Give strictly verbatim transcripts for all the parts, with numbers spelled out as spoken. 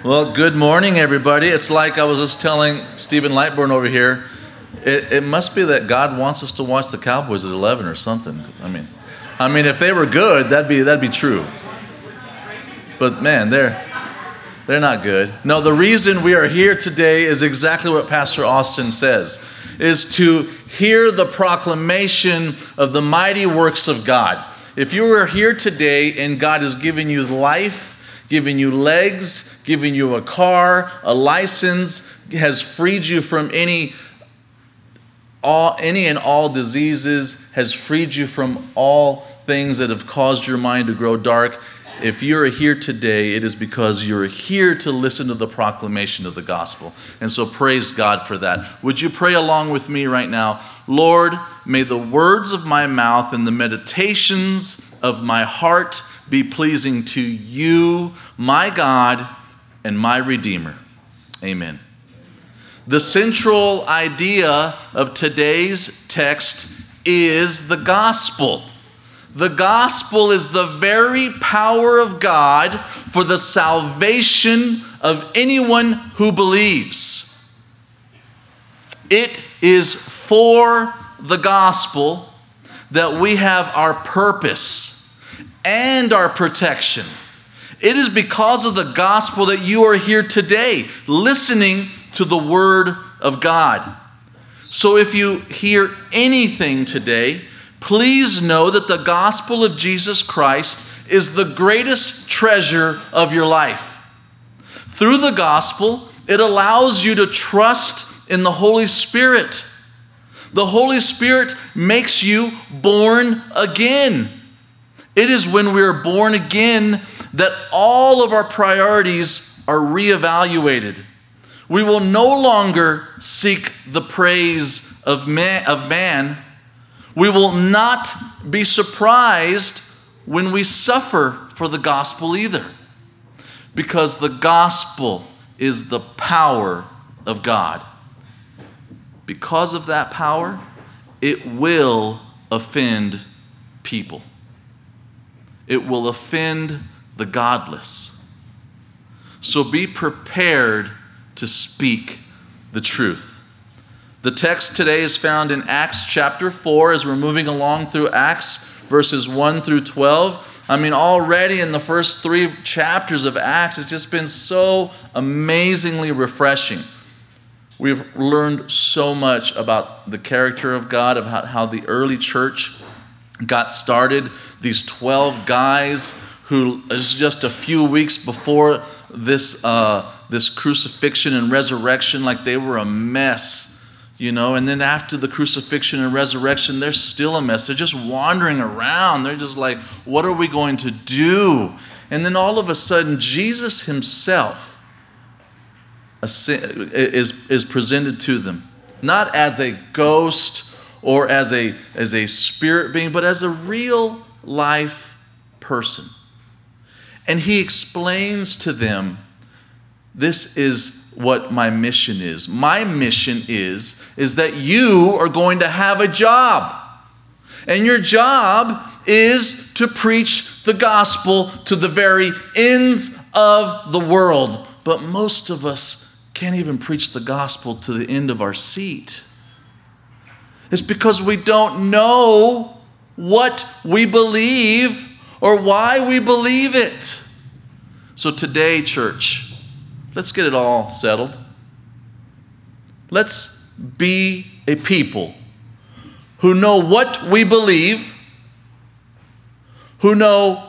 Well, good morning, everybody. It's like I was just telling Stephen Lightburn over here, it, it must be that God wants us to watch the Cowboys at eleven or something. I mean, I mean, if they were good, that'd be that'd be true. But man, they're they're not good. No, the reason we are here today is exactly what Pastor Austin says, is to hear the proclamation of the mighty works of God. If you are here today and God has given you life, given you legs, given you a car, a license, has freed you from any all any and all diseases, has freed you from all things that have caused your mind to grow dark. If you're here today, it is because you're here to listen to the proclamation of the gospel. And so praise God for that. Would you pray along with me right now? Lord, may the words of my mouth and the meditations of my heart be pleasing to you, my God, and my Redeemer. Amen. The central idea of today's text is the gospel. The gospel is the very power of God for the salvation of anyone who believes. It is for the gospel that we have our purpose and our protection. It is because of the gospel that you are here today, listening to the word of God. So if you hear anything today, please know that the gospel of Jesus Christ is the greatest treasure of your life. Through the gospel, it allows you to trust in the Holy Spirit. The Holy Spirit makes you born again. It is when we are born again that all of our priorities are reevaluated. We will no longer seek the praise of man, of man. We will not be surprised when we suffer for the gospel either, because the gospel is the power of God. Because of that power, it will offend people. It will offend the godless. So be prepared to speak the truth. The text today is found in Acts chapter four as we're moving along through Acts verses one through twelve. I mean, already in the first three chapters of Acts, it's just been so amazingly refreshing. We've learned so much about the character of God, about how the early church got started. These twelve guys who just a few weeks before this uh, this crucifixion and resurrection, like they were a mess, you know. And then after the crucifixion and resurrection, they're still a mess. They're just wandering around. They're just like, what are we going to do? And then all of a sudden, Jesus himself is, is presented to them, not as a ghost or as a, as a spirit being, but as a real life person. And he explains to them, this is what my mission is. My mission is, is that you are going to have a job. And your job is to preach the gospel to the very ends of the world. But most of us can't even preach the gospel to the end of our seat. It's because we don't know what we believe or why we believe it. So today, church, let's get it all settled. Let's be a people who know what we believe, who know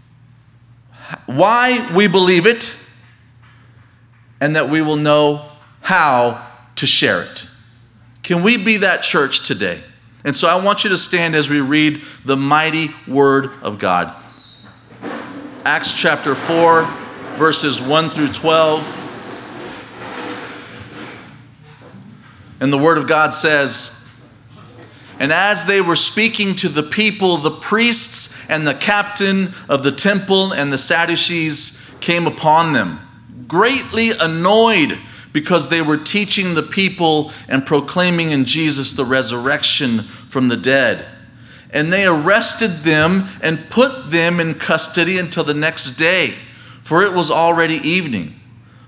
why we believe it, and that we will know how to share it. Can we be that church today? And so I want you to stand as we read the mighty word of God. Acts chapter four, verses one through twelve. And the word of God says, and as they were speaking to the people, the priests and the captain of the temple and the Sadducees came upon them, greatly annoyed because they were teaching the people and proclaiming in Jesus the resurrection from the dead. And they arrested them and put them in custody until the next day, for it was already evening.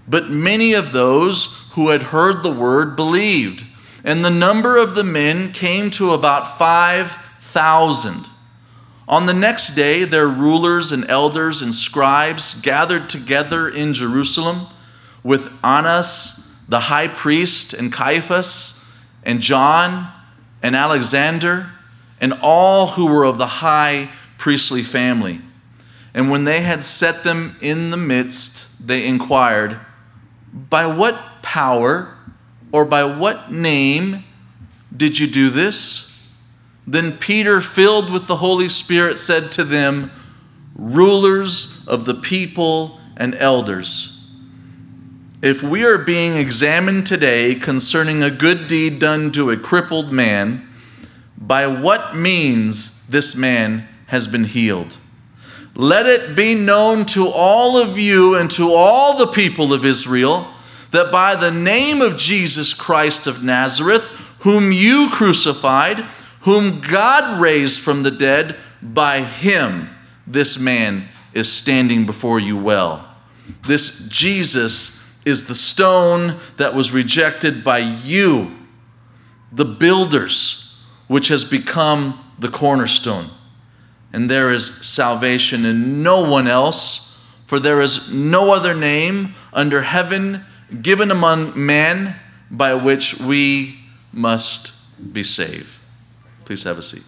But many of those who had heard the word believed, and the number of the men came to about five thousand. On the next day, their rulers and elders and scribes gathered together in Jerusalem with Annas, the high priest, and Caiaphas, and John, and Alexander, and all who were of the high priestly family. And when they had set them in the midst, they inquired, "By what power or by what name did you do this?" Then Peter, filled with the Holy Spirit, said to them, "Rulers of the people and elders, if we are being examined today concerning a good deed done to a crippled man, by what means this man has been healed, let it be known to all of you and to all the people of Israel that by the name of Jesus Christ of Nazareth, whom you crucified, whom God raised from the dead, by him this man is standing before you well. This Jesus is the stone that was rejected by you, the builders, which has become the cornerstone. And there is salvation in no one else, for there is no other name under heaven given among men by which we must be saved." Please have a seat.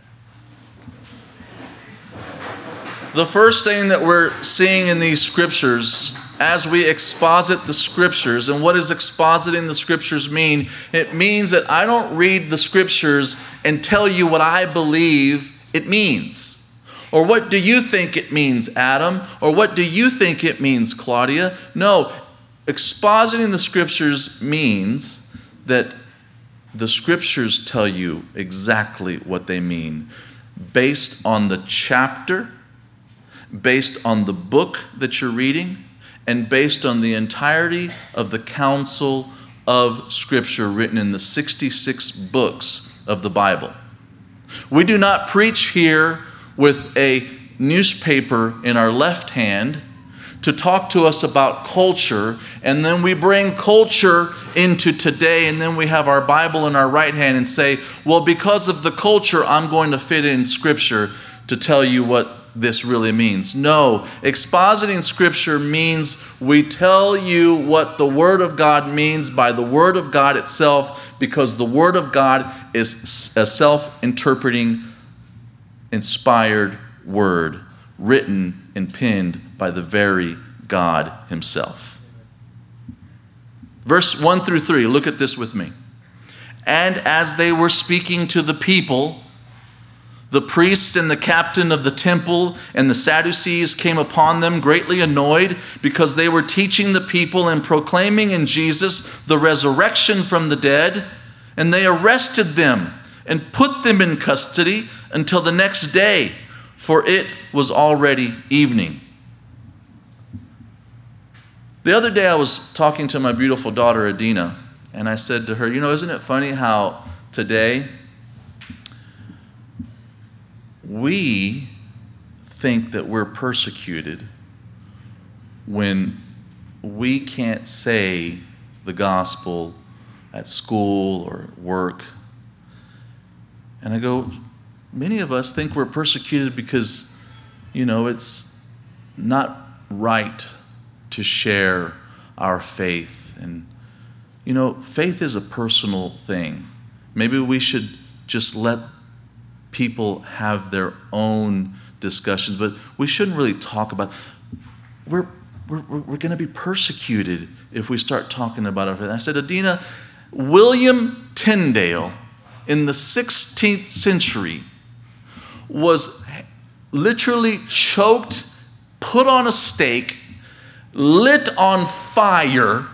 The first thing that we're seeing in these scriptures, as we exposit the scriptures, and what does expositing the scriptures mean? It means that I don't read the scriptures and tell you what I believe it means. Or what do you think it means, Adam? Or what do you think it means, Claudia? No, expositing the scriptures means that the scriptures tell you exactly what they mean, based on the chapter, based on the book that you're reading, and based on the entirety of the counsel of Scripture written in the sixty-six books of the Bible. We do not preach here with a newspaper in our left hand to talk to us about culture, and then we bring culture into today, and then we have our Bible in our right hand and say, well, because of the culture, I'm going to fit in Scripture to tell you what this really means. No, expositing Scripture means we tell you what the Word of God means by the Word of God itself, because the Word of God is a self-interpreting, inspired word, written and penned by the very God himself. Verse one through three, look at this with me. And as they were speaking to the people, the priest and the captain of the temple and the Sadducees came upon them, greatly annoyed, because they were teaching the people and proclaiming in Jesus the resurrection from the dead. And they arrested them and put them in custody until the next day, for it was already evening. The other day I was talking to my beautiful daughter Adina, and I said to her, you know, isn't it funny how today we think that we're persecuted when we can't say the gospel at school or at work. And I go, many of us think we're persecuted because, you know, it's not right to share our faith. And, you know, faith is a personal thing. Maybe we should just let people have their own discussions, but we shouldn't really talk about, we're, we're, we're going to be persecuted if we start talking about our faith. I said, Adina, William Tyndale in the sixteenth century was literally choked, put on a stake, lit on fire,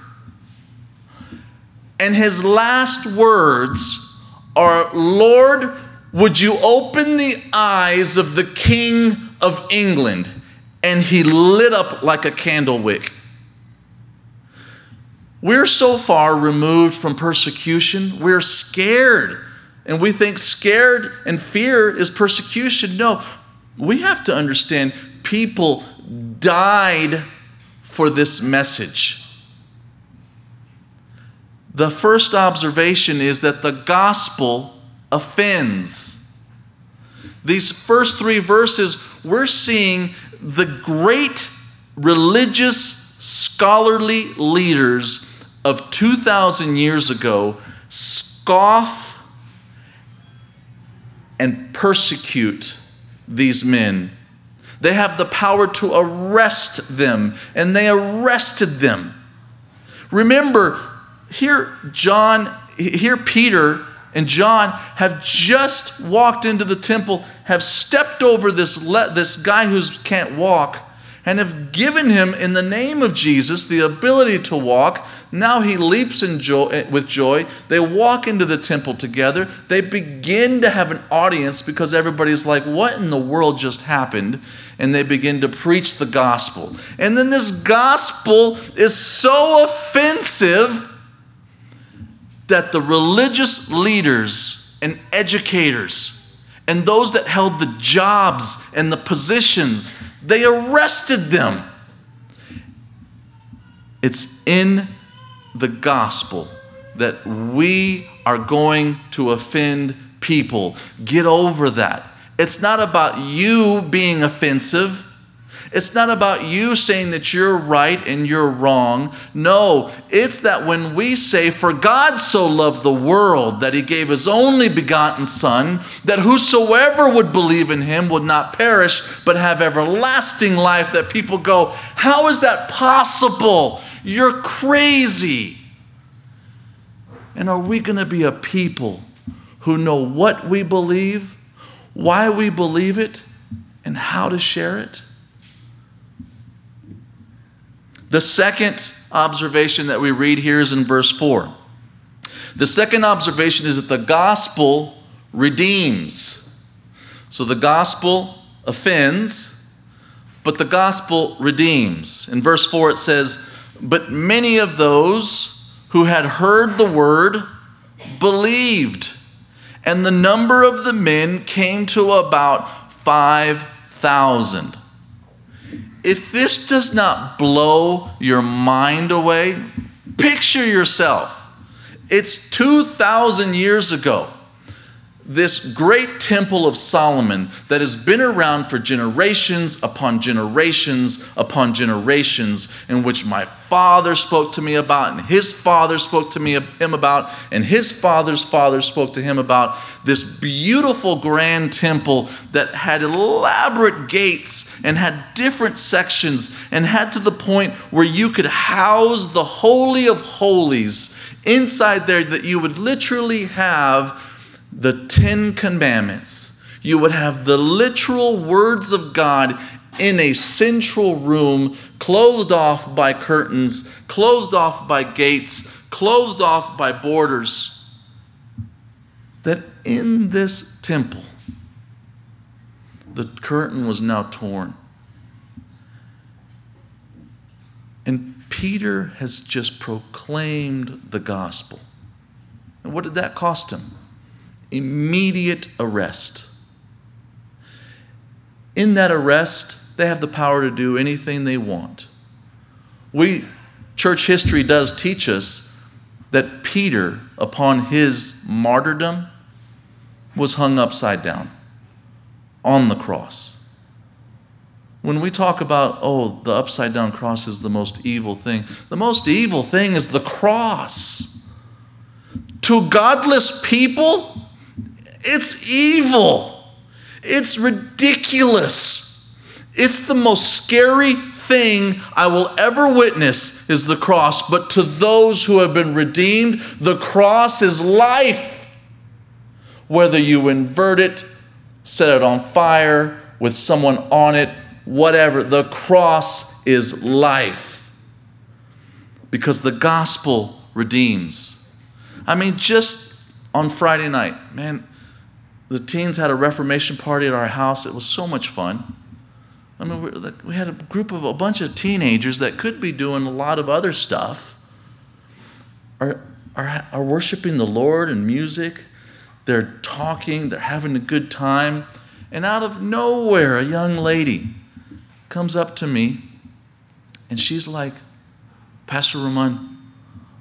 and his last words are, Lord, would you open the eyes of the King of England? And he lit up like a candle wick. We're so far removed from persecution, we're scared. And we think scared and fear is persecution. No, we have to understand people died for this message. The first observation is that the gospel offends. These first three verses, we're seeing the great religious, scholarly leaders of two thousand years ago scoff and persecute these men. They have the power to arrest them, and they arrested them. Remember, here John, here Peter and John have just walked into the temple, have stepped over this, le- this guy who can't walk, and have given him, in the name of Jesus, the ability to walk. Now he leaps in joy, with joy. They walk into the temple together. They begin to have an audience because everybody's like, what in the world just happened? And they begin to preach the gospel. And then this gospel is so offensive that the religious leaders and educators and those that held the jobs and the positions, they arrested them. It's in the gospel that we are going to offend people. Get over that. It's not about you being offensive. It's not about you saying that you're right and you're wrong. No, it's that when we say, for God so loved the world that he gave his only begotten Son, that whosoever would believe in him would not perish, but have everlasting life, that people go, how is that possible? You're crazy. And are we going to be a people who know what we believe, why we believe it, and how to share it? The second observation that we read here is in verse four. The second observation is that the gospel redeems. So the gospel offends, but the gospel redeems. In verse four it says, but many of those who had heard the word believed, and the number of the men came to about five thousand. If this does not blow your mind away, picture yourself. It's two thousand years ago. This great temple of Solomon that has been around for generations upon generations upon generations, in which my father spoke to me about, and his father spoke to me him about, and his father's father spoke to him about. This beautiful grand temple that had elaborate gates and had different sections and had to the point where you could house the Holy of Holies inside there, that you would literally have the Ten Commandments. You would have the literal words of God in a central room, clothed off by curtains, clothed off by gates, clothed off by borders. That in this temple, the curtain was now torn. And Peter has just proclaimed the gospel. And what did that cost him? Immediate arrest. In that arrest, they have the power to do anything they want. We, church history does teach us that Peter, upon his martyrdom, was hung upside down on the cross. When we talk about, oh, the upside down cross is the most evil thing, the most evil thing is the cross. To godless people, it's evil. It's ridiculous. It's the most scary thing I will ever witness is the cross. But to those who have been redeemed, the cross is life. Whether you invert it, set it on fire with someone on it, whatever, the cross is life. Because the gospel redeems. I mean, just on Friday night, man, the teens had a Reformation party at our house. It was so much fun. I mean, we had a group of a bunch of teenagers that could be doing a lot of other stuff, are, are, are worshiping the Lord in music. They're talking. They're having a good time. And out of nowhere, a young lady comes up to me, and she's like, Pastor Ramon,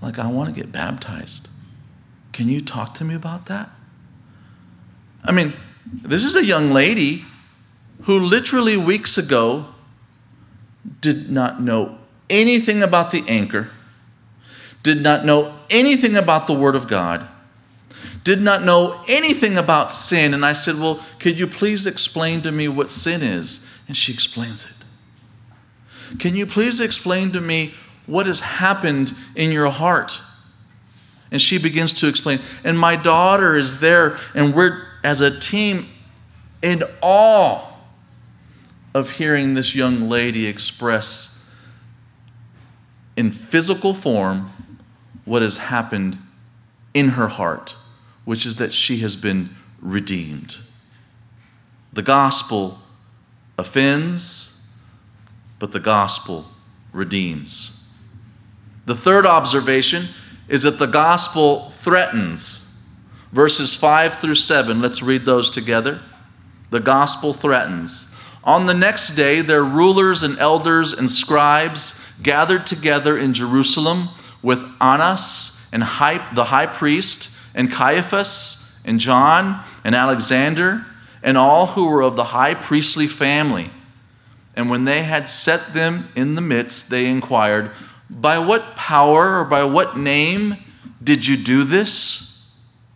Like, I want to get baptized. Can you talk to me about that? I mean, this is a young lady who literally weeks ago did not know anything about the anchor, did not know anything about the Word of God, did not know anything about sin. And I said, well, could you please explain to me what sin is? And she explains it. Can you please explain to me what has happened in your heart? And she begins to explain. And my daughter is there, and we're, as a team, in awe of hearing this young lady express in physical form what has happened in her heart, which is that she has been redeemed. The gospel offends, but the gospel redeems. The third observation is that the gospel threatens. Verses five through seven, let's read those together. The gospel threatens. On the next day, their rulers and elders and scribes gathered together in Jerusalem with Annas and high, the high priest, and Caiaphas and John and Alexander and all who were of the high priestly family. And when they had set them in the midst, they inquired, by what power or by what name did you do this?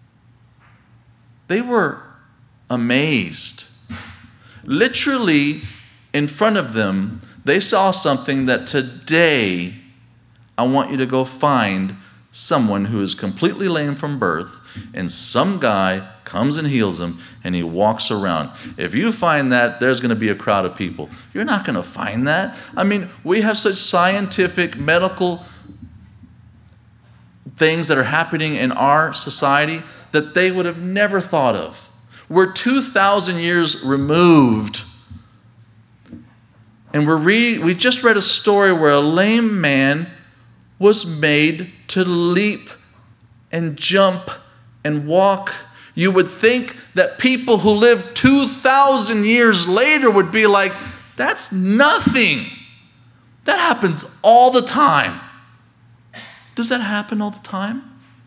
They were amazed. Literally, in front of them, they saw something that today, I want you to go find someone who is completely lame from birth, and some guy comes and heals him, and he walks around. If you find that, there's going to be a crowd of people. You're not going to find that. I mean, we have such scientific, medical things that are happening in our society that they would have never thought of. We're two thousand years removed. And we're re- we just read a story where a lame man was made to leap and jump and walk. You would think that people who lived two thousand years later would be like, that's nothing. That happens all the time. Does that happen all the time?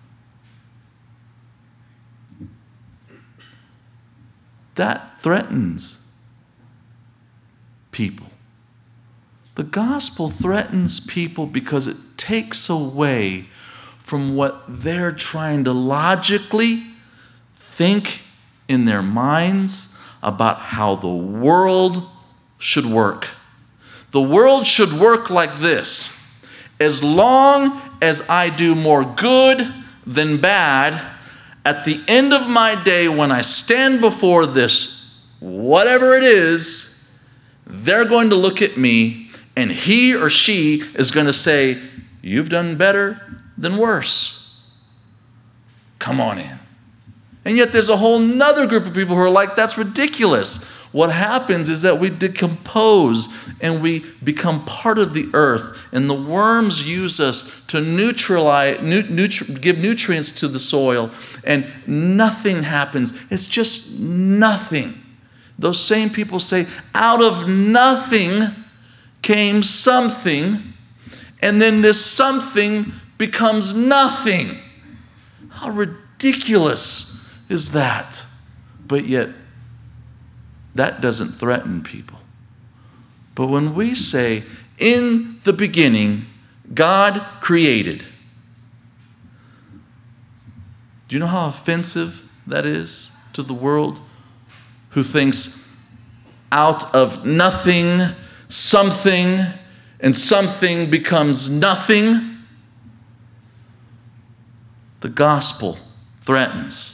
That threatens people. The gospel threatens people because it takes away from what they're trying to logically think in their minds about how the world should work. The world should work like this. As long as I do more good than bad, at the end of my day, when I stand before this, whatever it is, they're going to look at me, and he or she is going to say, you've done better than worse. Come on in. And yet there's a whole nother group of people who are like, that's ridiculous. What happens is that we decompose and we become part of the earth, and the worms use us to neutralize, nu- nutri- give nutrients to the soil, and nothing happens. It's just nothing. Those same people say, out of nothing came something, and then this something becomes nothing. How ridiculous is that? But yet, that doesn't threaten people. But when we say, in the beginning, God created, do you know how offensive that is to the world who thinks out of nothing, something, and something becomes nothing? The gospel threatens.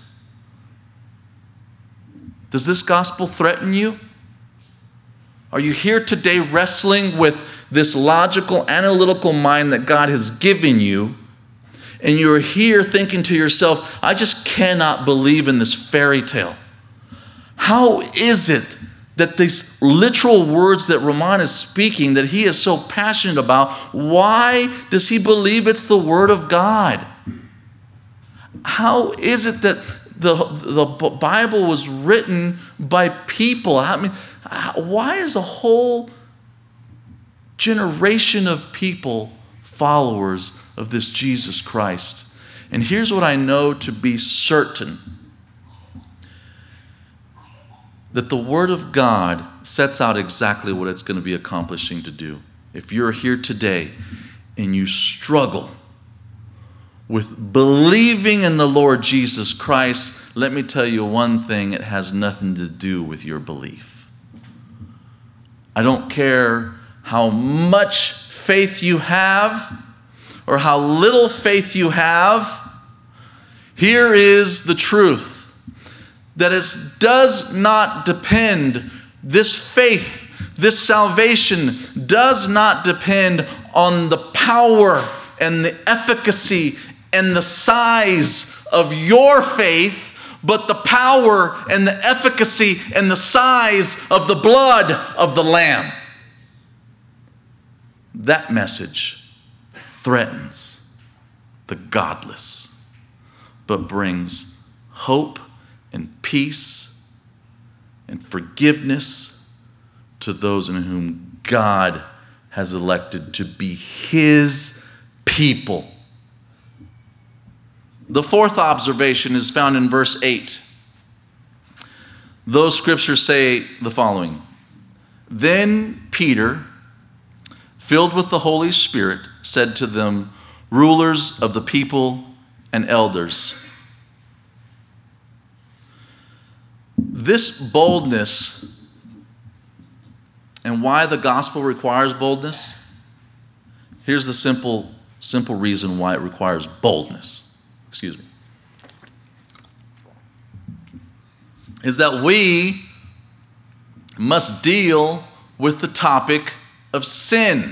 Does this gospel threaten you? Are you here today wrestling with this logical, analytical mind that God has given you, and you're here thinking to yourself, I just cannot believe in this fairy tale? How is it that these literal words that Roman is speaking, that he is so passionate about, why does he believe it's the Word of God? How is it that the, the Bible was written by people? I mean, why is a whole generation of people followers of this Jesus Christ. And here's what I know to be certain. That the Word of God sets out exactly what it's going to be accomplishing to do. If you're here today and you struggle with believing in the Lord Jesus Christ, let me tell you one thing, it has nothing to do with your belief. I don't care how much faith you have or how little faith you have. Here is the truth. That it does not depend, this faith, this salvation does not depend on the power and the efficacy and the size of your faith, but the power and the efficacy and the size of the blood of the Lamb. That message threatens the godless, but brings hope and peace and forgiveness to those in whom God has elected to be His people. The fourth observation is found in verse eight. Those scriptures say the following. Then Peter, filled with the Holy Spirit, said to them, rulers of the people and elders, this boldness, and why the gospel requires boldness, here's the simple, simple reason why it requires boldness. Excuse me. Is that we must deal with the topic of sin.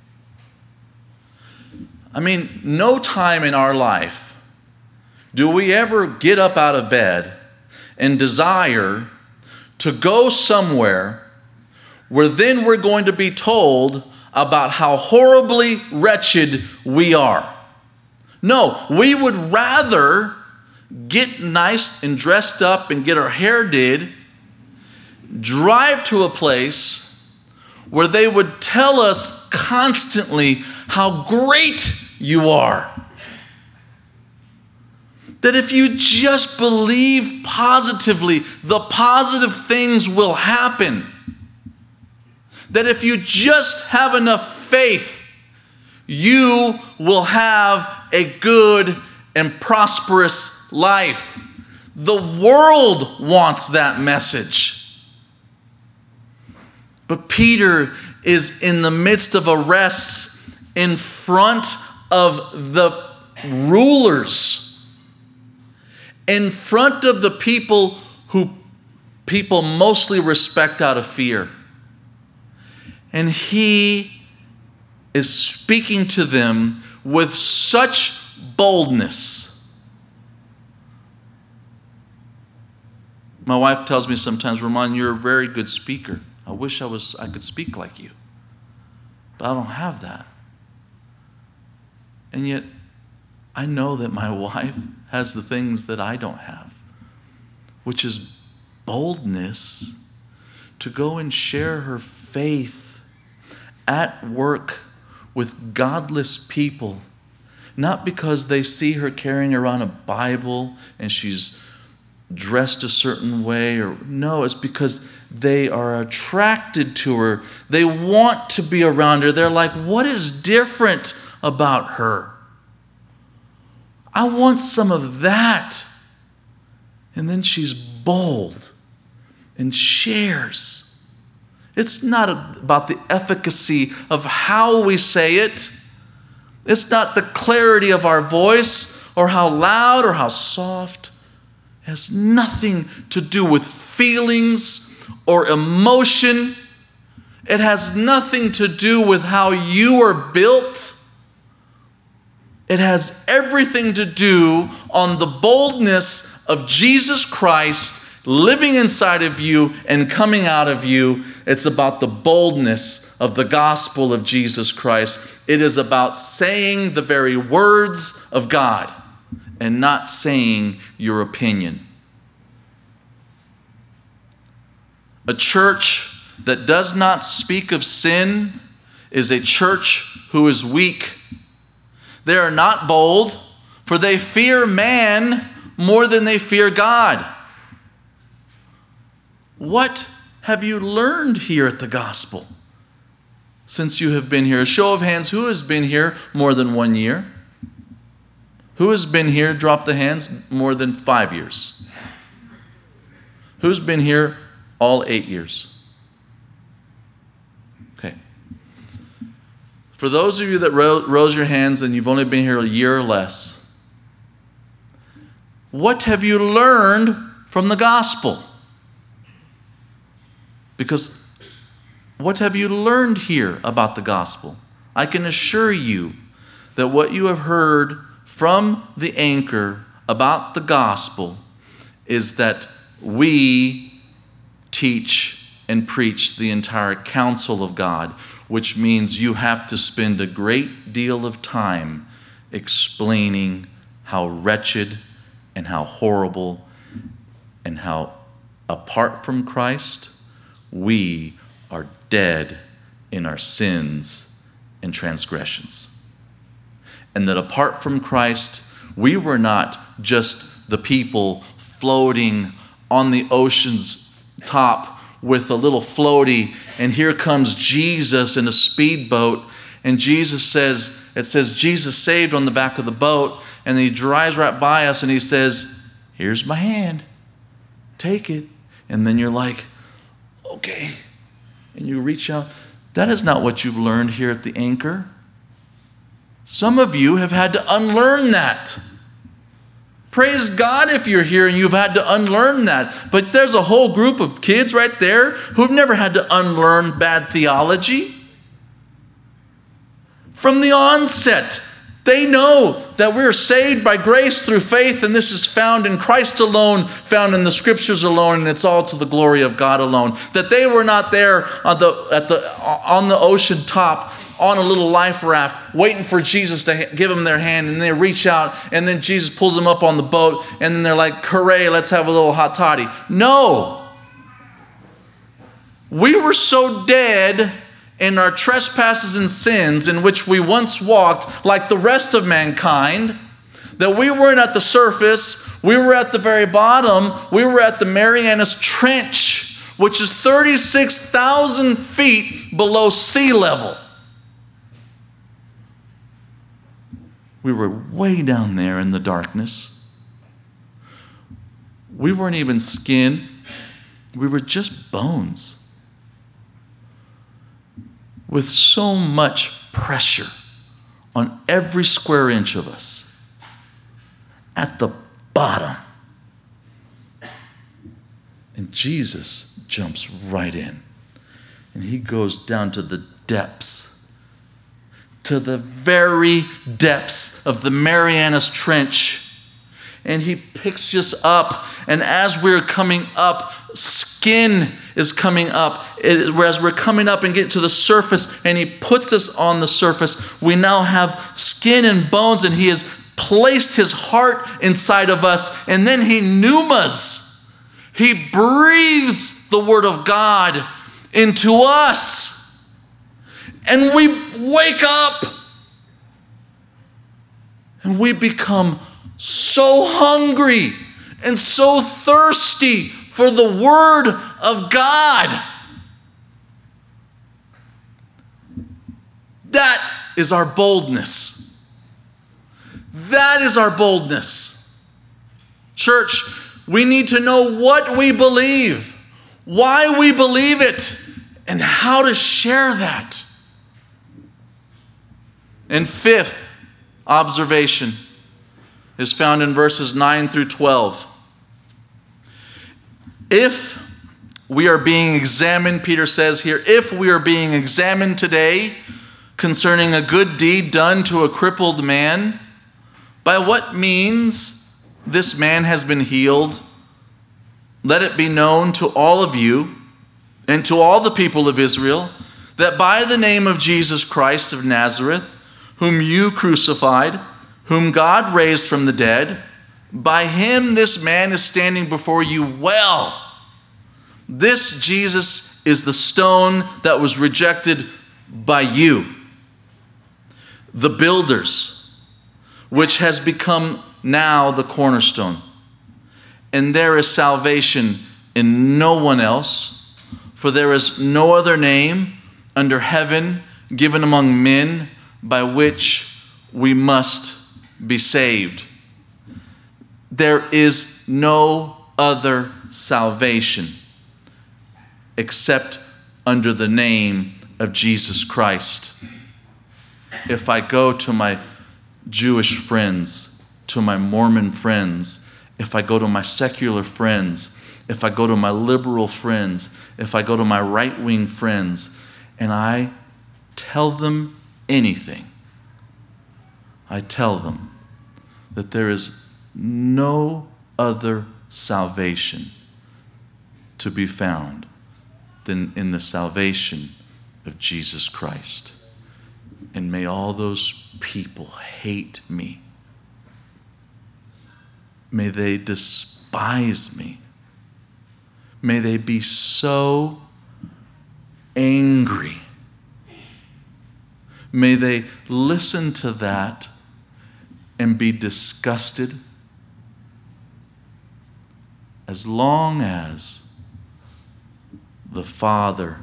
I mean, no time in our life do we ever get up out of bed and desire to go somewhere where then we're going to be told about how horribly wretched we are. No, we would rather get nice and dressed up and get our hair did, drive to a place where they would tell us constantly how great you are. That if you just believe positively, the positive things will happen. That if you just have enough faith, you will have a good and prosperous life. The world wants that message. But Peter is in the midst of arrests in front of the rulers, in front of the people who people mostly respect out of fear. And he is speaking to them with such boldness. My wife tells me sometimes, Ramon, you're a very good speaker. I wish I was I could speak like you. But I don't have that. And yet, I know that my wife has the things that I don't have, which is boldness to go and share her faith at work with godless people, not because they see her carrying around a Bible and she's dressed a certain way, or no, it's because they are attracted to her. They want to be around her. They're like, what is different about her? I want some of that. And then she's bold and shares. It's not about the efficacy of how we say it. It's not the clarity of our voice or how loud or how soft. It has nothing to do with feelings or emotion. It has nothing to do with how you are built. It has everything to do on the boldness of Jesus Christ living inside of you and coming out of you. It's about the boldness of the gospel of Jesus Christ. It is about saying the very words of God and not saying your opinion. A church that does not speak of sin is a church who is weak They are not bold, for they fear man more than they fear God. What have you learned here at the gospel since you have been here? A show of hands, who has been here more than one year? Who has been here, drop the hands, more than five years? Who's been here all eight years? Okay. For those of you that ro- rose your hands and you've only been here a year or less, what have you learned from the gospel? Because what have you learned here about the gospel? I can assure you that what you have heard from the anchor about the gospel is that we teach and preach the entire counsel of God, which means you have to spend a great deal of time explaining how wretched and how horrible and how apart from Christ, we are dead in our sins and transgressions. And that apart from Christ, we were not just the people floating on the ocean's top with a little floaty, and here comes Jesus in a speedboat, and Jesus says, it says Jesus saved on the back of the boat, and he drives right by us and he says, here's my hand, take it. And then you're like, okay. And you reach out. That is not what you've learned here at the anchor. Some of you have had to unlearn that. Praise God if you're here and you've had to unlearn that. But there's a whole group of kids right there who've never had to unlearn bad theology. From the onset, they know that we're saved by grace through faith, and this is found in Christ alone, found in the Scriptures alone, and it's all to the glory of God alone. That they were not there on the, at the, on the ocean top, on a little life raft, waiting for Jesus to give them their hand, and they reach out, and then Jesus pulls them up on the boat, and then they're like, hooray, let's have a little hot toddy. No. We were so dead in our trespasses and sins in which we once walked like the rest of mankind, that we weren't at the surface, we were at the very bottom, we were at the Marianas Trench, which is thirty-six thousand feet below sea level. We were way down there in the darkness. We weren't even skin. We were just bones. With so much pressure on every square inch of us. At the bottom. And Jesus jumps right in. And he goes down to the depths. To the very depths of the Marianas Trench. And he picks us up. And as we're coming up, skin is coming up. It, as we're coming up and get to the surface, and he puts us on the surface, we now have skin and bones, and he has placed his heart inside of us. And then he pneumas. He breathes the word of God into us. And we wake up and we become so hungry and so thirsty for the word of God. That is our boldness. That is our boldness. Church, we need to know what we believe, why we believe it, and how to share that. And fifth observation is found in verses nine through twelve. If we are being examined, Peter says here, if we are being examined today concerning a good deed done to a crippled man, by what means this man has been healed, let it be known to all of you and to all the people of Israel that by the name of Jesus Christ of Nazareth, whom you crucified, whom God raised from the dead, by him this man is standing before you well. This Jesus is the stone that was rejected by you, the builders, which has become now the cornerstone. And there is salvation in no one else, for there is no other name under heaven given among men by which we must be saved. There is no other salvation except under the name of Jesus Christ. If I go to my Jewish friends, to my Mormon friends, if I go to my secular friends, if I go to my liberal friends, if I go to my right-wing friends, and I tell them anything, I tell them that there is no other salvation to be found than in the salvation of Jesus Christ. And may all those people hate me. May they despise me. May they be so angry. May they listen to that and be disgusted. As long as the Father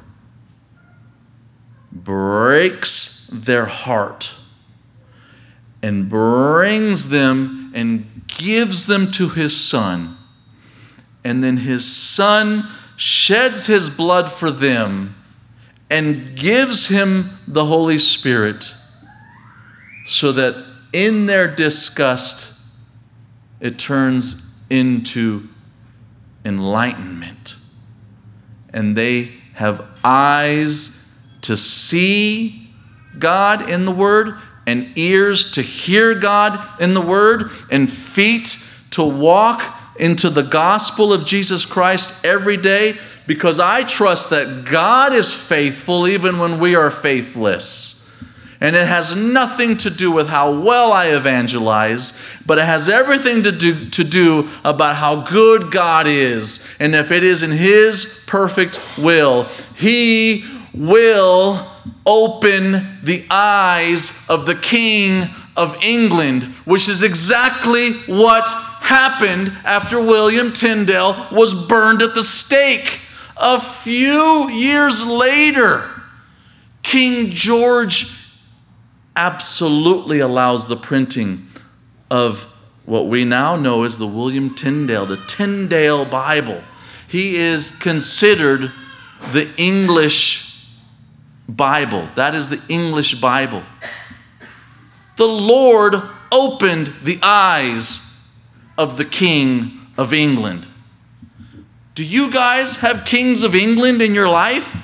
breaks their heart and brings them and gives them to his Son, and then his Son sheds his blood for them and gives him the Holy Spirit, so that in their disgust it turns into enlightenment, and they have eyes to see God in the Word, and ears to hear God in the Word, and feet to walk into the gospel of Jesus Christ every day, because I trust that God is faithful even when we are faithless. And it has nothing to do with how well I evangelize, but it has everything to do, to do about how good God is. And if it is in His perfect will, He will open the eyes of the King of England, which is exactly what happened after William Tyndale was burned at the stake. A few years later, King George absolutely allows the printing of what we now know as the William Tyndale, the Tyndale Bible. He is considered the English Bible. That is the English Bible. The Lord opened the eyes of the King of England. Do you guys have kings of England in your life?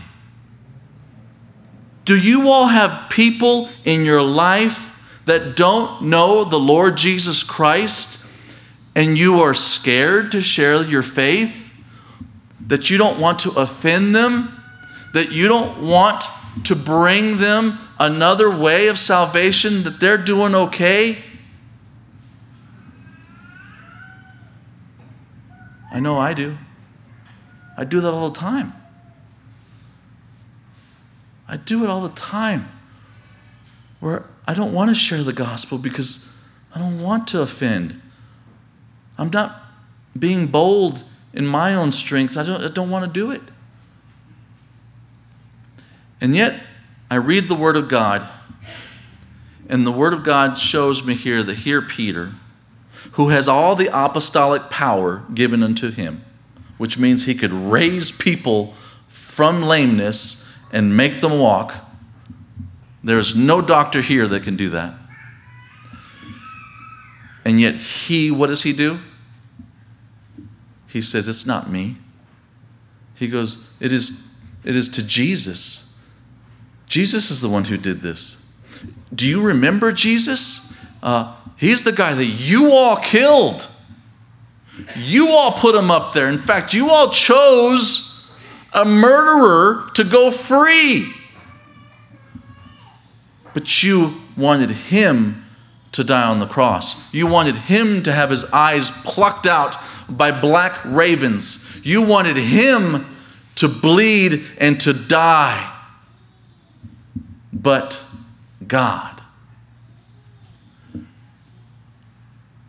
Do you all have people in your life that don't know the Lord Jesus Christ, and you are scared to share your faith? That you don't want to offend them? That you don't want to bring them another way of salvation, that they're doing okay? I know I do. I do that all the time. I do it all the time, where I don't want to share the gospel because I don't want to offend. I'm not being bold in my own strengths. I don't, I don't want to do it. And yet, I read the Word of God, and the Word of God shows me here that here Peter, who has all the apostolic power given unto him, which means he could raise people from lameness and make them walk. There's no doctor here that can do that. And yet he, what does he do? He says, it's not me. He goes, it is, it is to Jesus. Jesus is the one who did this. Do you remember Jesus? Uh, he's the guy that you all killed. You all put him up there. In fact, you all chose a murderer to go free. But you wanted him to die on the cross. You wanted him to have his eyes plucked out by black ravens. You wanted him to bleed and to die. But God,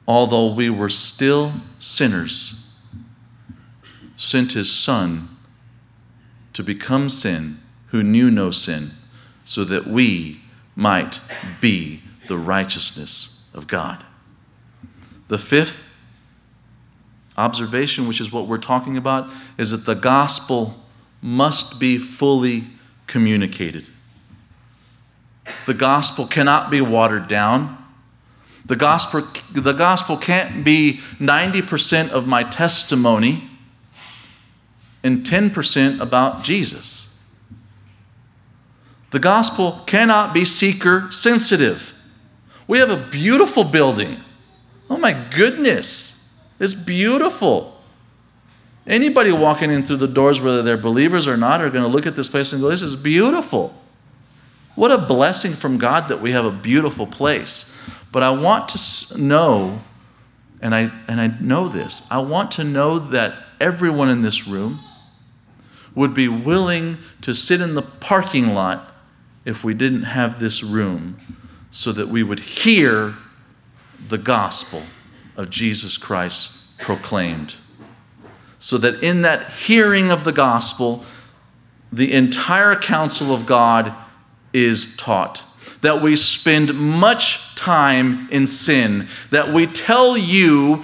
although we were still sinners, sent his Son to become sin, who knew no sin, so that we might be the righteousness of God. The fifth observation, which is what we're talking about, is that the gospel must be fully communicated. The gospel cannot be watered down. The gospel, the gospel can't be ninety percent of my testimony and ten percent about Jesus. The gospel cannot be seeker sensitive. We have a beautiful building. Oh my goodness. It's beautiful. Anybody walking in through the doors, whether they're believers or not, are going to look at this place and go, this is beautiful. What a blessing from God that we have a beautiful place. But I want to know, and I, and I know this, I want to know that everyone in this room would be willing to sit in the parking lot if we didn't have this room, so that we would hear the gospel of Jesus Christ proclaimed. So that in that hearing of the gospel, the entire counsel of God is taught. That we spend much time in sin. That we tell you,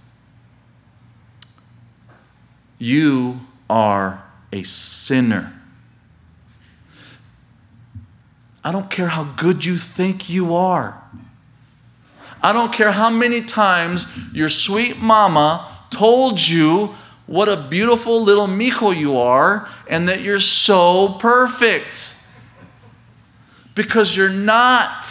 you are a sinner. I don't care how good you think you are. I don't care how many times your sweet mama told you what a beautiful little mijo you are and that you're so perfect. Because you're not.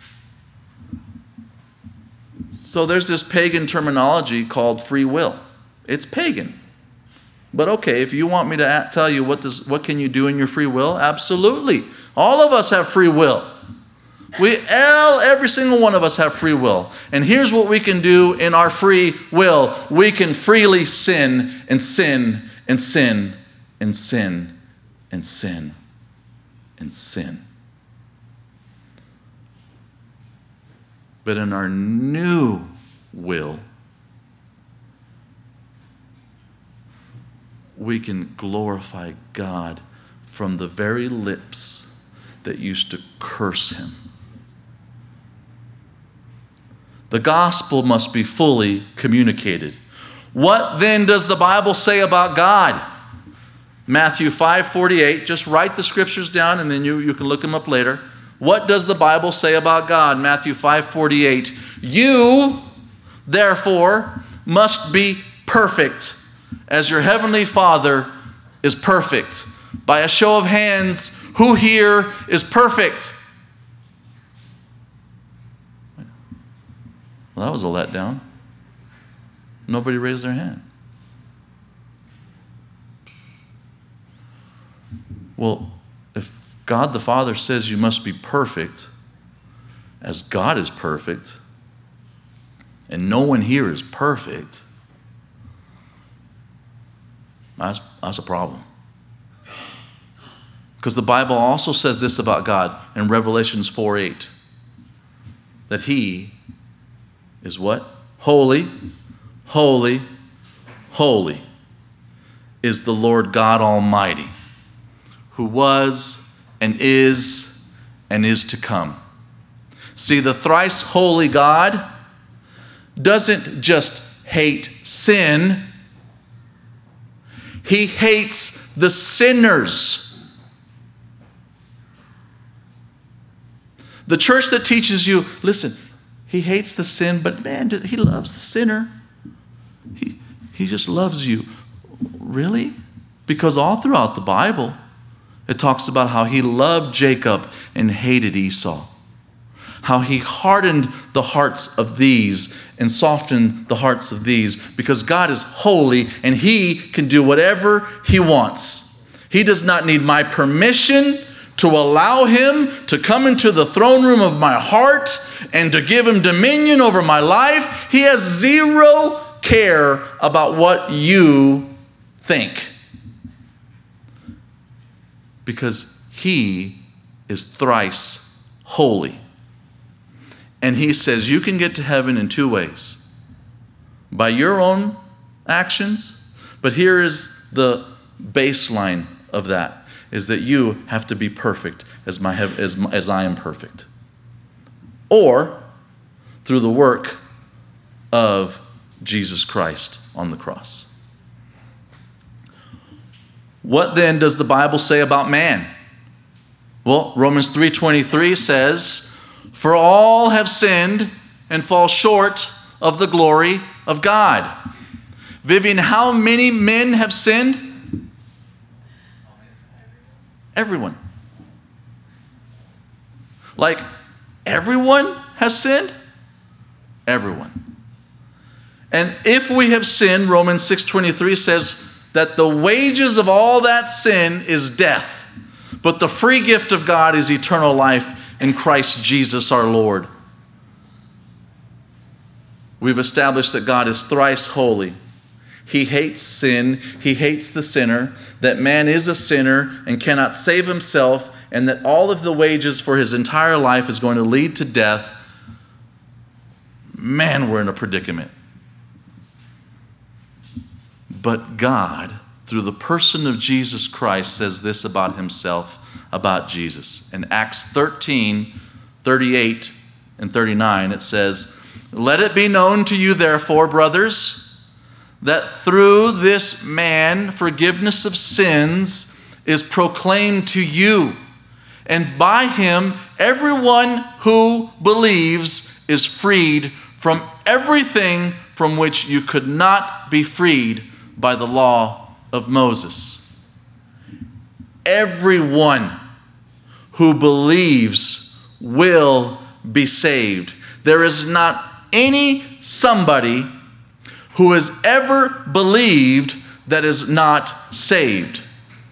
So there's this pagan terminology called free will. It's pagan. But okay, if you want me to tell you what this, what can you do in your free will? Absolutely. All of us have free will. We all, every single one of us have free will. And here's what we can do in our free will. We can freely sin and sin and sin and sin and sin and sin. But in our new will, we can glorify God from the very lips that used to curse him. The gospel must be fully communicated. What then does the Bible say about God? Matthew five forty-eight. Just write the scriptures down and then you, you can look them up later. What does the Bible say about God? Matthew five forty-eight. You, therefore, must be perfect as your heavenly Father is perfect. By a show of hands, who here is perfect? Well, that was a letdown. Nobody raised their hand. Well, if God the Father says you must be perfect, as God is perfect, and no one here is perfect, that's, that's a problem. Because the Bible also says this about God in Revelations four eight, that he is what? Holy, holy, holy is the Lord God Almighty, who was and is and is to come. See, the thrice holy God doesn't just hate sin, he hates the sinners. The church that teaches you, listen, he hates the sin, but man, he loves the sinner. He, he just loves you. Really? Because all throughout the Bible, it talks about how he loved Jacob and hated Esau. How he hardened the hearts of these and softened the hearts of these, because God is holy and he can do whatever he wants. He does not need my permission to allow him to come into the throne room of my heart and to give him dominion over my life. He has zero care about what you think, because he is thrice holy. And he says you can get to heaven in two ways. by your own actions. But here is the baseline of that, is that you have to be perfect as, my, as, as I am perfect. Or through the work of Jesus Christ on the cross. What then does the Bible say about man? Well, Romans three twenty-three says, "For all have sinned and fall short of the glory of God." Vivian, how many men have sinned? Everyone. Like, everyone has sinned? Everyone. And if we have sinned, Romans six twenty-three says that the wages of all that sin is death, but the free gift of God is eternal life in Christ Jesus our Lord. We've established that God is thrice holy. He hates sin. He hates the sinner. That man is a sinner and cannot save himself, and that all of the wages for his entire life is going to lead to death. Man, we're in a predicament. But God, through the person of Jesus Christ, says this about himself, about Jesus. In Acts thirteen, thirty-eight and thirty-nine, it says, "Let it be known to you, therefore, brothers, that through this man forgiveness of sins is proclaimed to you. And by him everyone who believes is freed from everything from which you could not be freed by the law of Moses." Everyone who believes will be saved. There is not any somebody who has ever believed that is not saved.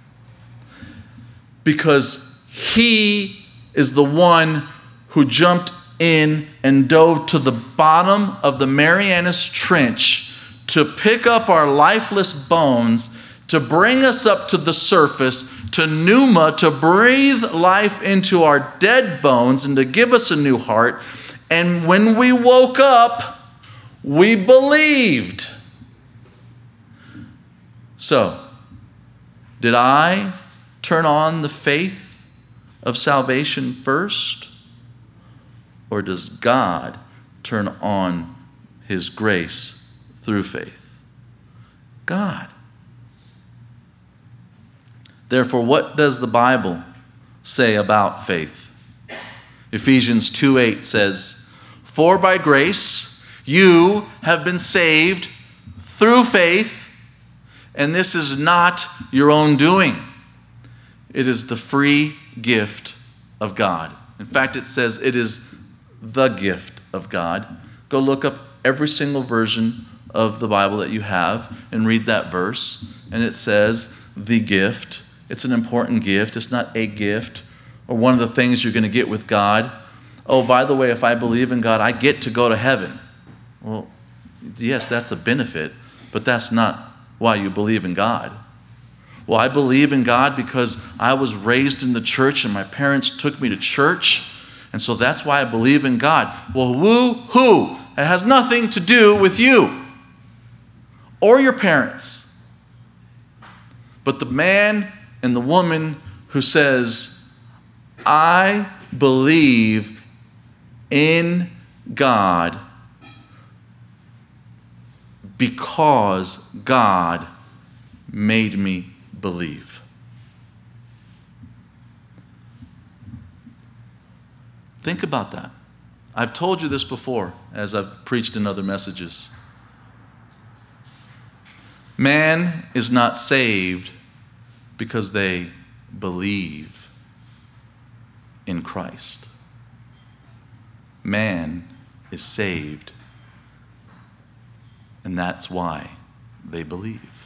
Because he is the one who jumped in and dove to the bottom of the Marianas Trench to pick up our lifeless bones, to bring us up to the surface, to pneuma, to breathe life into our dead bones and to give us a new heart. And when we woke up, we believed. So, did I turn on the faith of salvation first? Or does God turn on his grace through faith? God. Therefore, what does the Bible say about faith? Ephesians two eight says, "For by grace you have been saved through faith, and this is not your own doing. It is the free gift of God." In fact, it says it is the gift of God. Go look up every single version of the Bible that you have and read that verse. And it says the gift. It's an important gift. It's not a gift or one of the things you're going to get with God. Oh, by the way, if I believe in God, I get to go to heaven. Well, yes, that's a benefit, but that's not why you believe in God. Well, I believe in God because I was raised in the church and my parents took me to church, and so that's why I believe in God. Well, woo-hoo. It has nothing to do with you or your parents. But the man and the woman who says, "I believe in God because God made me believe." Think about that. I've told you this before as I've preached in other messages. Man is not saved because they believe in Christ. Man is saved, and that's why they believe.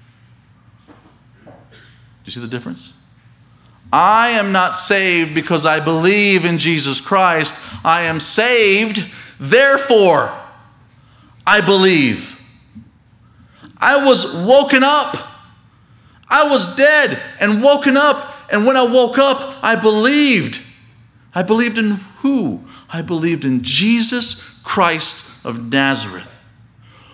Do you see the difference? I am not saved because I believe in Jesus Christ. I am saved, therefore I believe. I was woken up. I was dead and woken up. And when I woke up, I believed. I believed in who? I believed in Jesus Christ of Nazareth,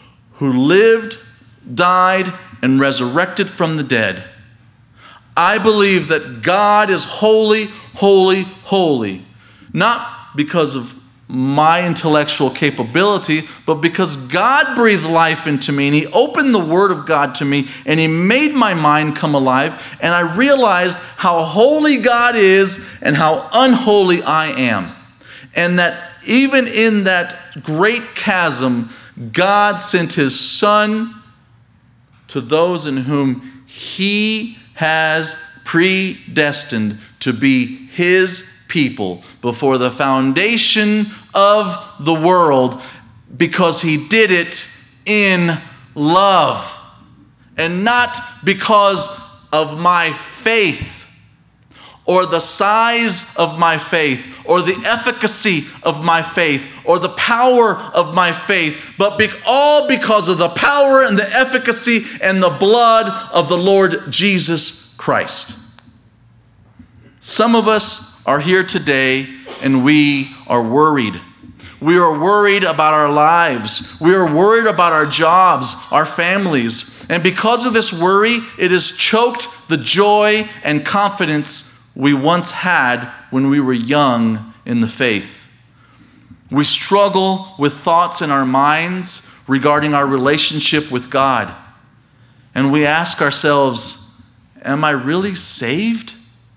who lived, died, and resurrected from the dead. I believe that God is holy, holy, holy, not because of my intellectual capability, but because God breathed life into me, and He opened the Word of God to me, and He made my mind come alive, and I realized how holy God is and how unholy I am. And that even in that great chasm, God sent His Son to those in whom He has predestined to be His people before the foundation of the world, because He did it in love and not because of my faith or the size of my faith or the efficacy of my faith or the power of my faith, but be- all because of the power and the efficacy and the blood of the Lord Jesus Christ. Some of us are here today and we are worried. We are worried about our lives. We are worried about our jobs, our families. And because of this worry, it has choked the joy and confidence we once had when we were young in the faith. We struggle with thoughts in our minds regarding our relationship with God. And we ask ourselves, am I really saved?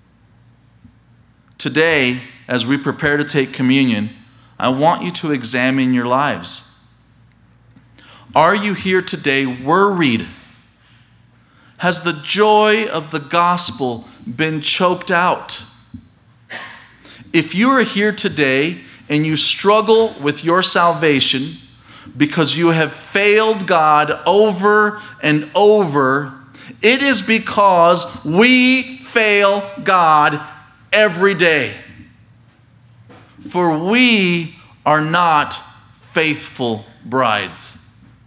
Today, as we prepare to take communion, I want you to examine your lives. Are you here today worried? Has the joy of the gospel been choked out? If you are here today and you struggle with your salvation because you have failed God over and over, it is because we fail God every day. For we are not faithful brides.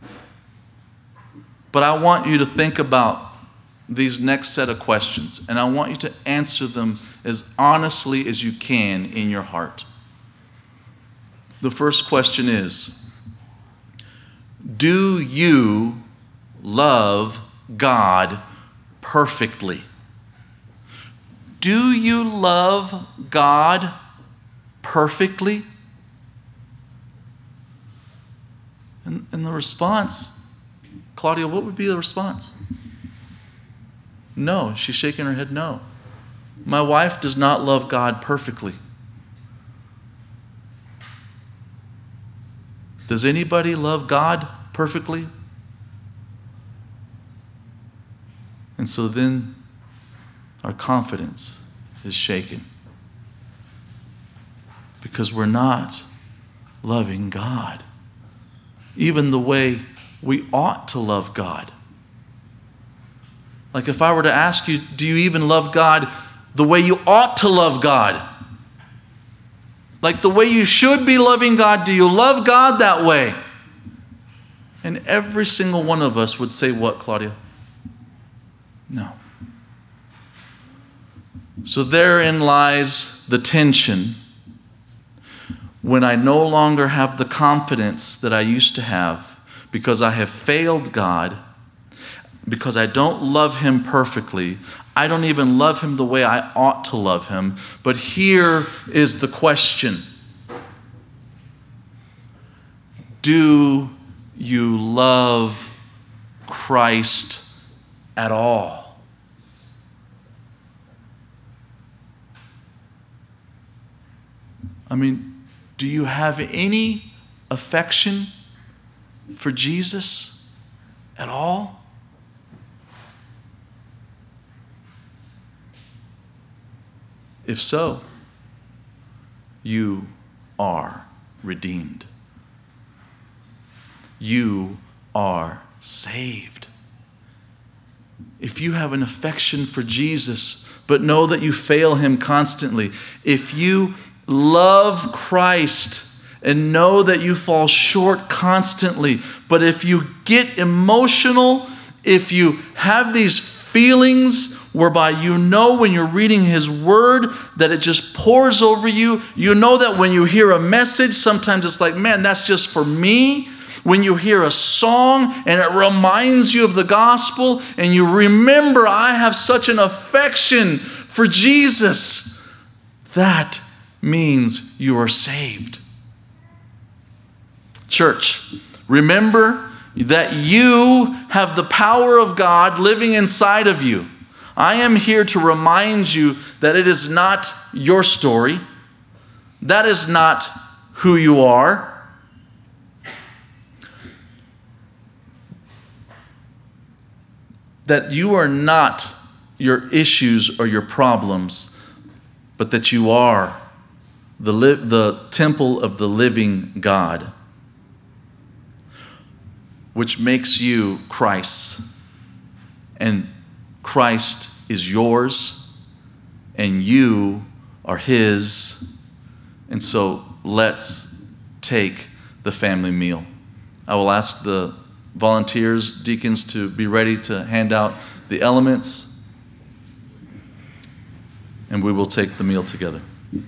But I want you to think about these next set of questions, and I want you to answer them as honestly as you can in your heart. The first question is, do you love God perfectly? Do you love God perfectly? And, and the response, Claudia, what would be the response? No. She's shaking her head no. My wife does not love God perfectly. Does anybody love God perfectly? And so then our confidence is shaken because we're not loving God even the way we ought to love God. Like if I were to ask you, do you even love God the way you ought to love God? Like the way you should be loving God, do you love God that way? And every single one of us would say what, Claudia? No. So therein lies the tension when I no longer have the confidence that I used to have because I have failed God, because I don't love Him perfectly. I don't even love Him the way I ought to love Him. But here is the question. Do you love Christ at all? I mean, do you have any affection for Jesus at all? If so, you are redeemed. You are saved. If you have an affection for Jesus, but know that you fail Him constantly, if you love Christ and know that you fall short constantly, but if you get emotional, if you have these feelings whereby you know when you're reading His Word that it just pours over you, you know that when you hear a message, sometimes it's like, man, that's just for me. when you hear a song and it reminds you of the gospel and you remember, I have such an affection for Jesus, that means you are saved. Church, remember that you have the power of God living inside of you. I am here to remind you that it is not your story. That is not who you are. That you are not your issues or your problems, but that you are the, li- the temple of the living God, which makes you Christ's. And Christ is yours, and you are His. And so let's take the family meal. I will ask the volunteers, deacons, to be ready to hand out the elements, and we will take the meal together.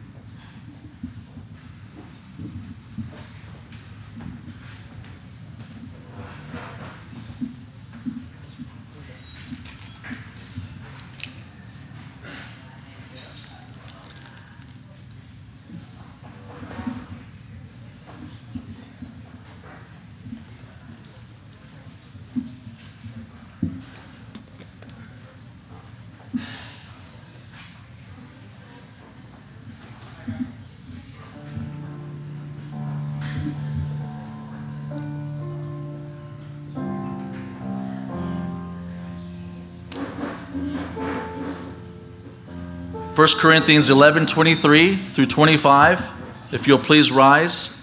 First Corinthians eleven, twenty-three through twenty-five. If you'll please rise.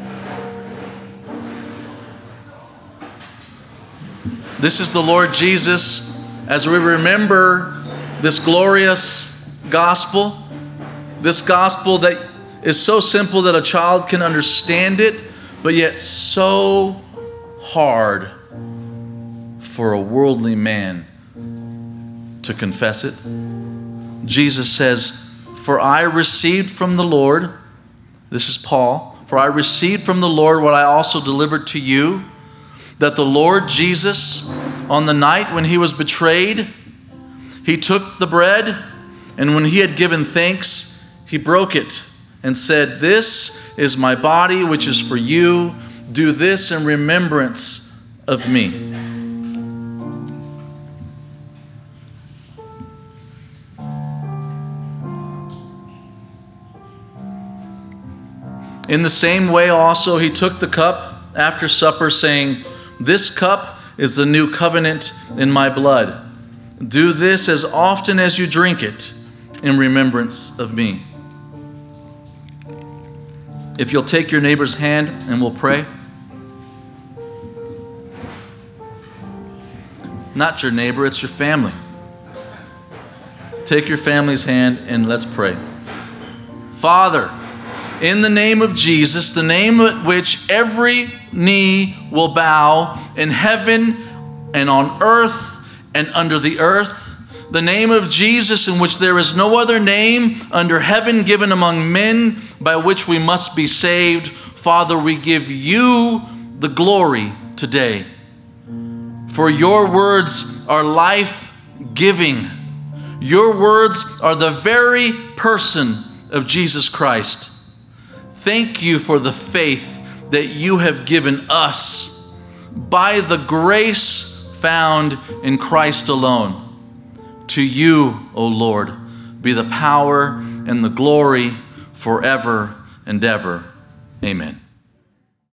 This is the Lord Jesus as we remember this glorious gospel. This gospel that is so simple that a child can understand it, but yet so hard for a worldly man to confess it. Jesus says, for I received from the Lord, this is Paul, for I received from the Lord what I also delivered to you, that the Lord Jesus, on the night when He was betrayed, He took the bread, and when He had given thanks, He broke it and said, this is my body, which is for you. Do this in remembrance of me. In the same way also He took the cup after supper, saying, this cup is the new covenant in my blood. Do this as often as you drink it in remembrance of me. If you'll take your neighbor's hand and we'll pray. Not your neighbor, it's your family. Take your family's hand and let's pray. Father, in the name of Jesus, the name at which every knee will bow in heaven and on earth and under the earth, the name of Jesus in which there is no other name under heaven given among men by which we must be saved. Father, we give you the glory today. For your words are life-giving. Your words are the very person of Jesus Christ. Thank you for the faith that you have given us by the grace found in Christ alone. To you, O Lord, be the power and the glory forever and ever. Amen.